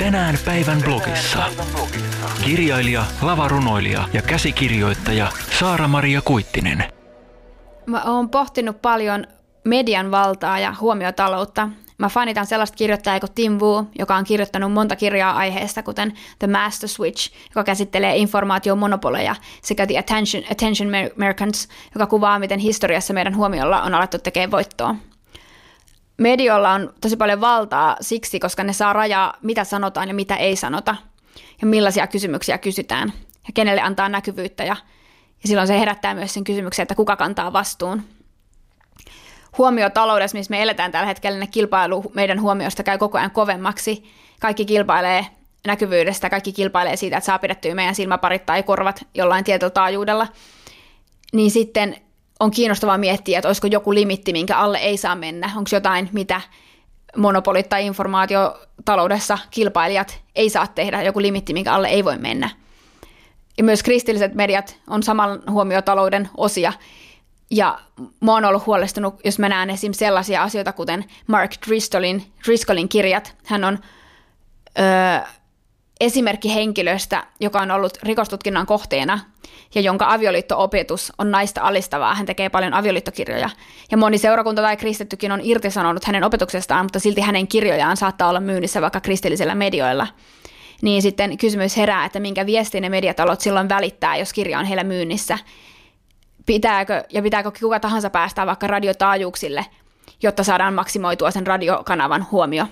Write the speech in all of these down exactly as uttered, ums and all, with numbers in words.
Tänään päivän blogissa. Kirjailija, lavarunoilija ja käsikirjoittaja Saara-Maria Kuittinen. Mä oon pohtinut paljon median valtaa ja huomiotaloutta. Mä fanitan sellaista kirjoittajaa kuin Tim Wu, joka on kirjoittanut monta kirjaa aiheesta, kuten The Master Switch, joka käsittelee informaatiomonopoleja, sekä The Attention, Attention Merchants, joka kuvaa, miten historiassa meidän huomiolla on alettu tekemään voittoa. Medioilla on tosi paljon valtaa siksi, koska ne saa rajaa, mitä sanotaan ja mitä ei sanota, ja millaisia kysymyksiä kysytään, ja kenelle antaa näkyvyyttä, ja, ja silloin se herättää myös sen kysymyksen, että kuka kantaa vastuun. Huomiotaloudessa, missä me eletään tällä hetkellä, ne kilpailu meidän huomiosta käy koko ajan kovemmaksi. Kaikki kilpailee näkyvyydestä, kaikki kilpailee siitä, että saa pidettyä meidän silmäparit tai korvat jollain tietyllä taajuudella. Niin sitten on kiinnostavaa miettiä, että olisiko joku limitti, minkä alle ei saa mennä. Onko jotain, mitä monopolit tai informaatiotaloudessa kilpailijat ei saa tehdä, joku limitti, minkä alle ei voi mennä. Ja myös kristilliset mediat on saman huomiotalouden osia. Ja mä oon ollut huolestunut, jos mä näen esim. Sellaisia asioita, kuten Mark Driscollin, Driscollin kirjat. Hän on ö, esimerkki henkilöstä, joka on ollut rikostutkinnan kohteena ja jonka avioliitto-opetus on naista alistavaa. Hän tekee paljon avioliittokirjoja. Ja moni seurakunta tai kristittykin on irtisanonut hänen opetuksestaan, mutta silti hänen kirjojaan saattaa olla myynnissä vaikka kristillisillä medioilla. Niin sitten kysymys herää, että minkä viestin ne mediatalot silloin välittää, jos kirja on heillä myynnissä. Pitääkö, ja pitääkö kuka tahansa päästää vaikka radiotaajuuksille, jotta saadaan maksimoitua sen radiokanavan huomio.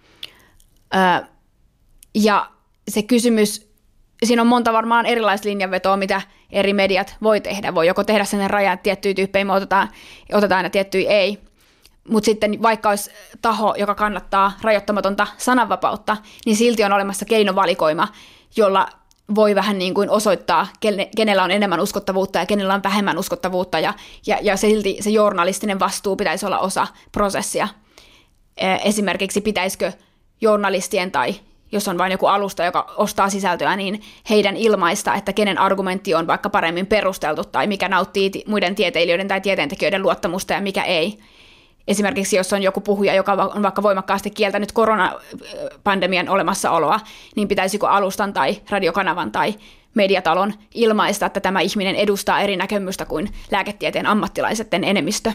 Öö, ja se kysymys, siinä on monta varmaan erilaista linjanvetoa, mitä eri mediat voi tehdä. Voi joko tehdä sen rajan, että tiettyjä tyyppejä me otetaan, otetaan ja tiettyjä ei. Mutta sitten vaikka olisi taho, joka kannattaa rajoittamatonta sananvapautta, niin silti on olemassa keinovalikoima, jolla voi vähän niin kuin osoittaa, kenellä on enemmän uskottavuutta ja kenellä on vähemmän uskottavuutta, ja, ja, ja silti se journalistinen vastuu pitäisi olla osa prosessia. Esimerkiksi pitäisikö journalistien tai jos on vain joku alusta, joka ostaa sisältöä, niin heidän ilmaista, että kenen argumentti on vaikka paremmin perusteltu tai mikä nauttii muiden tieteilijöiden tai tieteentekijöiden luottamusta ja mikä ei. Esimerkiksi jos on joku puhuja, joka on vaikka voimakkaasti kieltänyt koronapandemian olemassaoloa, niin pitäisikö alustan tai radiokanavan tai mediatalon ilmaista, että tämä ihminen edustaa eri näkemystä kuin lääketieteen ammattilaisetten enemmistö.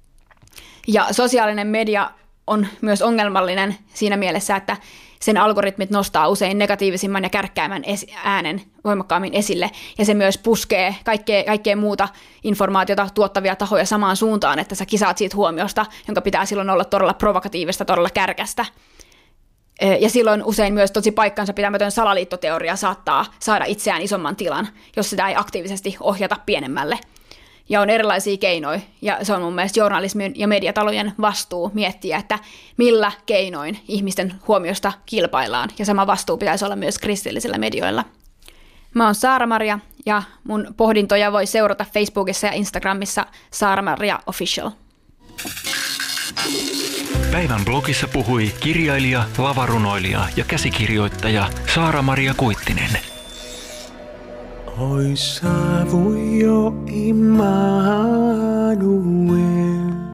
Ja sosiaalinen media on myös ongelmallinen siinä mielessä, että sen algoritmit nostaa usein negatiivisimman ja kärkkäämän äänen voimakkaammin esille, ja se myös puskee kaikkea, kaikkea muuta informaatiota tuottavia tahoja samaan suuntaan, että sä kisaat siitä huomiosta, jonka pitää silloin olla todella provokatiivista, todella kärkästä. Ja silloin usein myös tosi paikkansa pitämätön salaliittoteoria saattaa saada itseään isomman tilan, jos sitä ei aktiivisesti ohjata pienemmälle. Ja on erilaisia keinoja, ja se on mun mielestä journalismin ja mediatalojen vastuu miettiä, että millä keinoin ihmisten huomiosta kilpaillaan, ja sama vastuu pitäisi olla myös kristillisillä medioilla. Mä oon Saara-Maria, ja mun pohdintoja voi seurata Facebookissa ja Instagramissa Saara-Maria Official. Päivän blogissa puhui kirjailija, lavarunoilija ja käsikirjoittaja Saara-Maria Kuittinen. Oi saavui jo Immanuel,